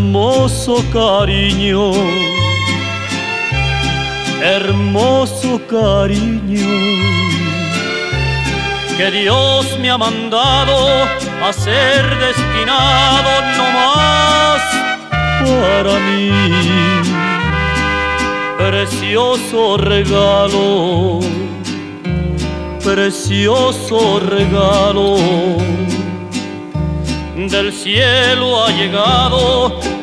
hermoso cariño, hermoso cariño, que Dios me ha mandado a ser destinado no más para mí. Precioso regalo, precioso regalo, del cielo ha llegado